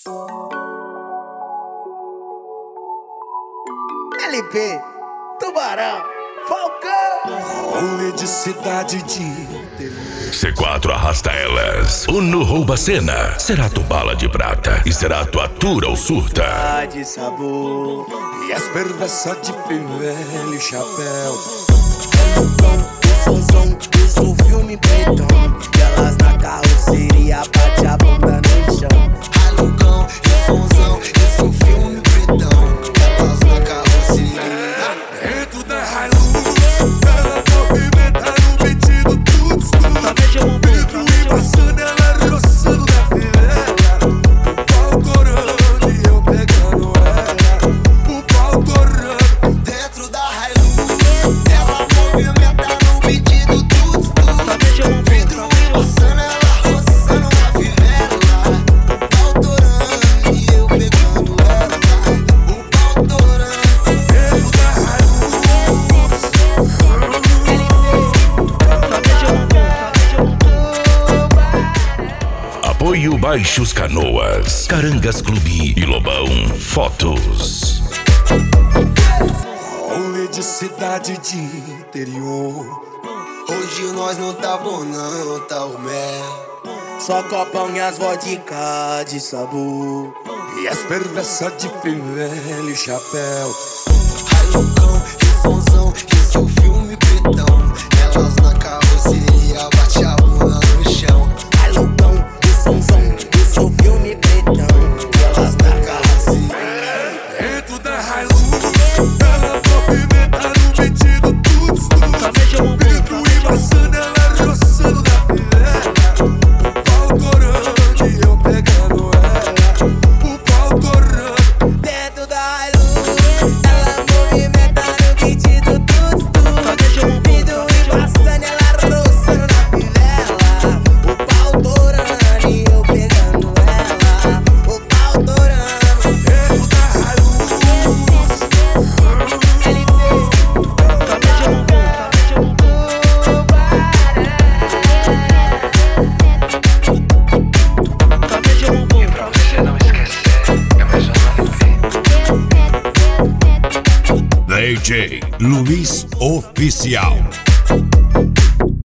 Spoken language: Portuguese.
LP, Tubarão, Falcão. Rolê de cidade de C4 arrasta elas. Uno rouba a cena. Será tu bala de prata e será tua tura ou surta. De sabor e as perversas de velho chapéu. Isso um filme pretão. Elas na carroceria bate a bunda no chão. Alucão e sonzão, isso um filme pretão. Elas na carroceria Dentro da Hilux, ela movimenta no metido tudo escuro. Vidro embaçando, ela roçando da fivela. O pau torando e eu pegando ela. O pau torando. dentro da Hilux, ela movimenta no metido tudo escuro. Vidro embaçando, ela roçando na fivela. O pau torando e eu pegando ela. O pau torando. Dentro da Hilux. Apoio Baixos Canoas, Carangas Clube e Lobão Fotos. Rolê de cidade de interior. Hoje nós não tá bom não, tá o mel. Só copão e as vodka de sabor. E as perversas de velho chapéu. Alucão e sonzão, isso é um filme pretão. Elas na carroceria bate a bunda no chão. Alucão e sonzão, isso um filme pretão. Elas na carroceria. Dentro da Hilux, ela movimenta no metido tudo escuro. Vidro embaçando, ela roçando da fivela. O pau torando e eu pegando ela. O pau torando. Dentro da luz, ela movimenta no pedido tudo. Vidro embaçando, ela roçando na fivela. O pau torando e eu pegando ela. O pau torando. Dentro da Hilux. Pra você não esquecer, é mais um LP. DJ Luiz Oficial.